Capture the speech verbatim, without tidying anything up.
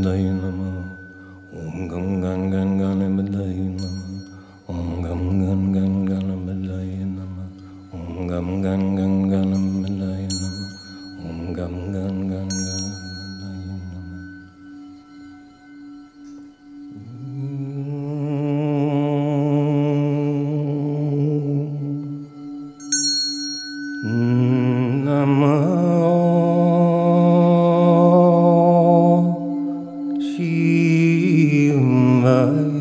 Gangadhanamalaye Namah. Om Gam Gan Gan Ganamalaye Namah. Om Gam Gan Gan Ganamalaye Namah. Om Gam Gan Gan Ganamalaye Namah. Om Gam Gan Gan Ganamalaye Namah. Namah Shivaya.